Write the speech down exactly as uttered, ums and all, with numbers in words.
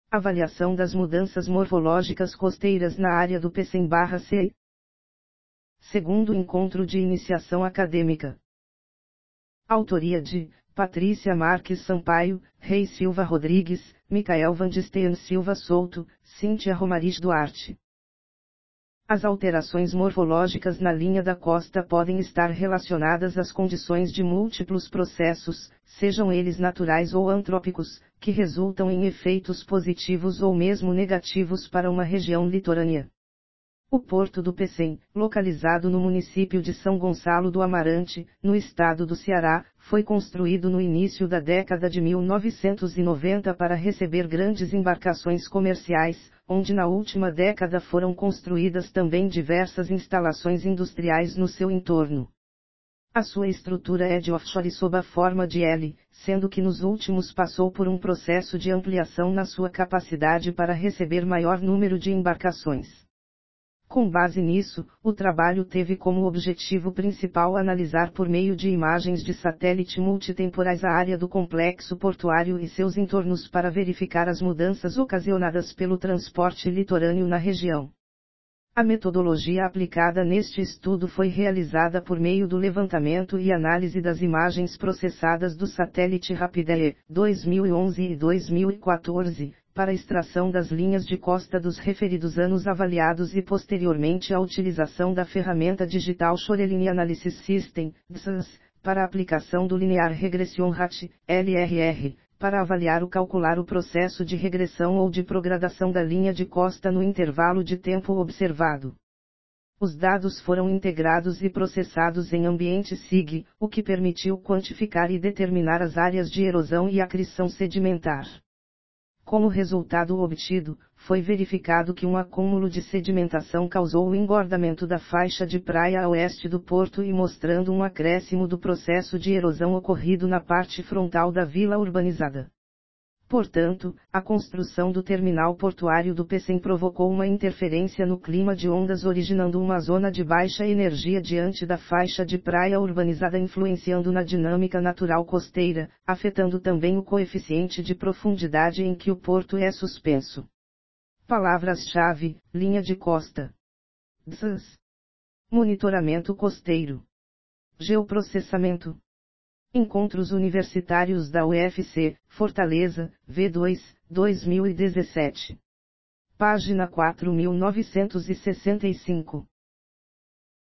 Avaliação das mudanças morfológicas costeiras na área do Pecém/C. Segundo encontro de iniciação acadêmica. Autoria de Patrícia Marques Sampaio, Rei Silva Rodrigues, Micael Vandestein Silva Souto, Cíntia Romariz Duarte. As alterações morfológicas na linha da costa podem estar relacionadas às condições de múltiplos processos, sejam eles naturais ou antrópicos, que resultam em efeitos positivos ou mesmo negativos para uma região litorânea. O Porto do Pecém, localizado no município de São Gonçalo do Amarante, no estado do Ceará, foi construído no início da década de mil novecentos e noventa para receber grandes embarcações comerciais, onde na última década foram construídas também diversas instalações industriais no seu entorno. A sua estrutura é de offshore sob a forma de L, sendo que nos últimos passou por um processo de ampliação na sua capacidade para receber maior número de embarcações. Com base nisso, o trabalho teve como objetivo principal analisar por meio de imagens de satélite multitemporais a área do complexo portuário e seus entornos para verificar as mudanças ocasionadas pelo transporte litorâneo na região. A metodologia aplicada neste estudo foi realizada por meio do levantamento e análise das imagens processadas do satélite Rapidae, dois mil e onze e dois mil e quatorze, para extração das linhas de costa dos referidos anos avaliados e posteriormente a utilização da ferramenta digital Shoreline Analysis System, D S A S, para a aplicação do Linear Regression Rate, L R R, para avaliar ou calcular o processo de regressão ou de progradação da linha de costa no intervalo de tempo observado. Os dados foram integrados e processados em ambiente S I G, o que permitiu quantificar e determinar as áreas de erosão e acrição sedimentar. Como resultado obtido, foi verificado que um acúmulo de sedimentação causou o engordamento da faixa de praia a oeste do porto e mostrando um acréscimo do processo de erosão ocorrido na parte frontal da vila urbanizada. Portanto, a construção do terminal portuário do Pecém provocou uma interferência no clima de ondas originando uma zona de baixa energia diante da faixa de praia urbanizada influenciando na dinâmica natural costeira, afetando também o coeficiente de profundidade em que o porto é suspenso. Palavras-chave: linha de costa, D S A S, monitoramento costeiro, geoprocessamento. Encontros Universitários da U F C, Fortaleza, V dois, dois mil e dezessete. Página quatro mil novecentos e sessenta e cinco.